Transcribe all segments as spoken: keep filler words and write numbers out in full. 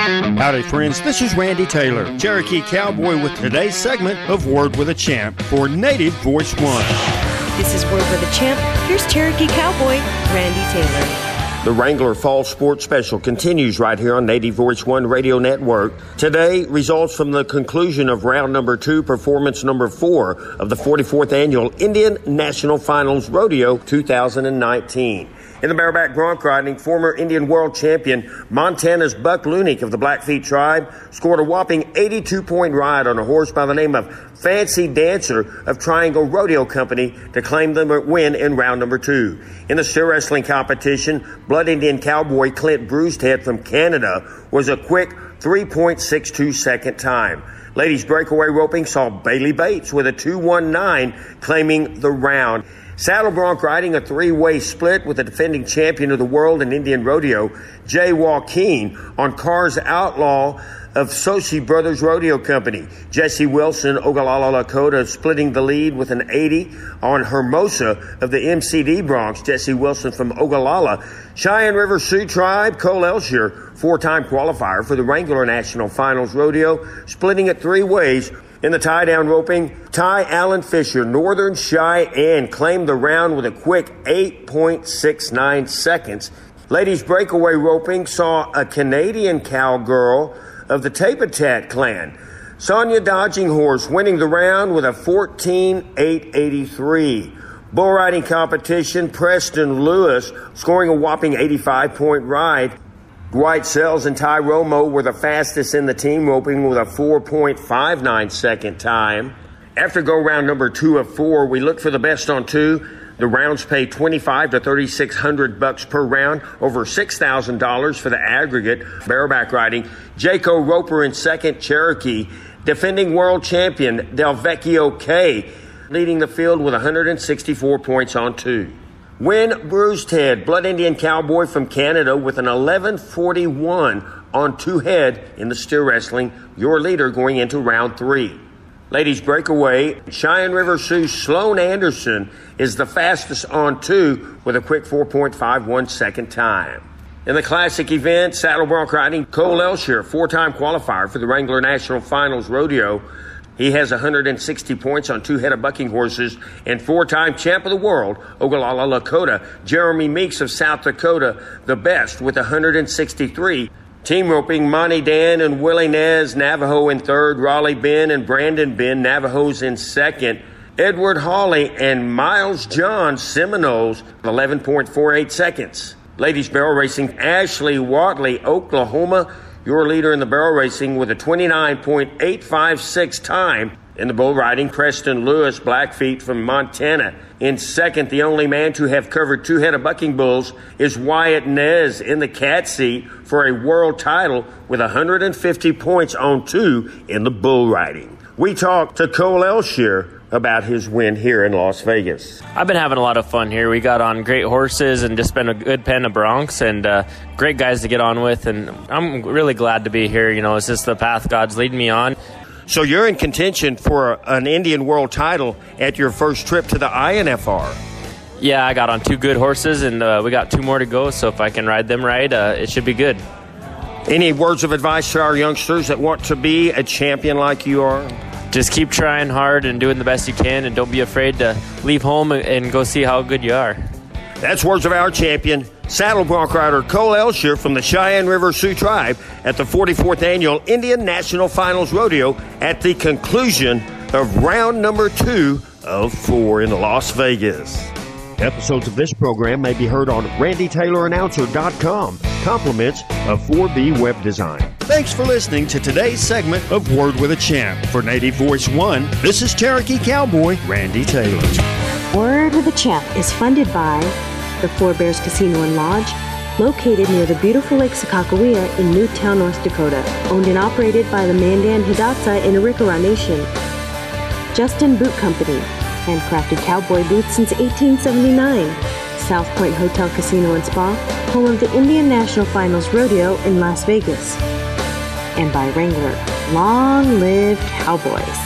Howdy, friends. This is Randy Taylor, Cherokee Cowboy, with today's segment of Word with a Champ for Native Voice One. This is Word with a Champ. Here's Cherokee Cowboy, Randy Taylor. The Wrangler Fall Sports Special continues right here on Native Voice One Radio Network. Today, results from the conclusion of round number two, performance number four of the forty-fourth Annual Indian National Finals Rodeo two thousand nineteen. In the bareback bronc riding, former Indian world champion Montana's Buck Lunick of the Blackfeet tribe scored a whopping eighty-two point ride on a horse by the name of Fancy Dancer of Triangle Rodeo Company to claim the win in round number two. In the steer wrestling competition, Blood Indian cowboy Clint Brewsted from Canada was a quick three point six two second time. Ladies breakaway roping saw Bailey Bates with a two one nine claiming the round. Saddle bronc riding, a three-way split with the defending champion of the world in Indian Rodeo, Jay Joaquin, on Cars Outlaw of Sochi Brothers Rodeo Company. Jesse Wilson, Ogallala, Lakota, splitting the lead with an eighty on Hermosa of the M C D Bronx. Jesse Wilson from Ogallala. Cheyenne River Sioux Tribe, Cole Elsher, four-time qualifier for the Wrangler National Finals Rodeo, splitting it three ways. In the tie-down roping, Ty Allen Fisher, Northern Cheyenne, claimed the round with a quick eight point six nine seconds. Ladies breakaway roping saw a Canadian cowgirl of the Tapatat clan, Sonia Dodging Horse, winning the round with a fourteen eight eighty-three. Bull riding competition, Preston Lewis scoring a whopping eighty-five point ride. Dwight Sells and Ty Romo were the fastest in the team roping with a four point five nine second time. After go round number two of four, we look for the best on two. The rounds pay twenty-five to thirty-six hundred bucks per round, over six thousand dollars for the aggregate. Bareback riding, Jaco Roper in second, Cherokee. Defending world champion Del Vecchio K leading the field with one hundred sixty-four points on two. Win Brewsted, Blood Indian cowboy from Canada, with an eleven forty-one on two head in the steer wrestling, your leader going into round three. Ladies breakaway, Cheyenne River Sioux Sloan Anderson is the fastest on two with a quick four point five one second time. In the classic event, saddle bronc riding, Cole Elsher, four-time qualifier for the Wrangler National Finals Rodeo. He has one hundred sixty points on two head of bucking horses, and four-time champ of the world, Ogallala, Lakota, Jeremy Meeks of South Dakota, the best with one hundred sixty-three. Team roping, Monty Dan and Willie Nez, Navajo in third, Raleigh Ben and Brandon Ben, Navajos in second. Edward Hawley and Miles John, Seminoles, eleven point four eight seconds. Ladies barrel racing, Ashley Watley, Oklahoma, your leader in the barrel racing with a twenty-nine point eight five six time. In the bull riding, Preston Lewis, Blackfeet from Montana. In second, the only man to have covered two head of bucking bulls is Wyatt Nez in the cat seat for a world title with one hundred fifty points on two in the bull riding. We talked to Cole Elsher about his win here in Las Vegas. I've been having a lot of fun here. We got on great horses and just been a good pen of broncs and uh, great guys to get on with, and I'm really glad to be here. You know, it's just the path God's leading me on. So you're in contention for an Indian world title at your first trip to the I N F R. Yeah, I got on two good horses, and uh, we got two more to go, so if I can ride them right, uh, it should be good. Any words of advice to our youngsters that want to be a champion like you are? Just keep trying hard and doing the best you can, and don't be afraid to leave home and go see how good you are. That's words of our champion, saddle bronc rider Cole Elsher from the Cheyenne River Sioux Tribe at the forty-fourth Annual Indian National Finals Rodeo at the conclusion of round number two of four in Las Vegas. Episodes of this program may be heard on randy taylor announcer dot com. Compliments of four B Web Design. Thanks for listening to today's segment of Word with a Champ. For Native Voice One, this is Cherokee Cowboy Randy Taylor. Word with a Champ is funded by the Four Bears Casino and Lodge, located near the beautiful Lake Sakakawea in Newtown, North Dakota, owned and operated by the Mandan Hidatsa in Arikara Nation. Justin Boot Company, handcrafted cowboy boots since eighteen seventy-nine. South Point Hotel Casino and Spa, home of the Indian National Finals Rodeo in Las Vegas. And by Wrangler, long live cowboys.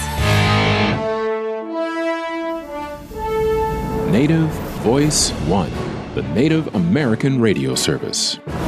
Native Voice One, the Native American radio service.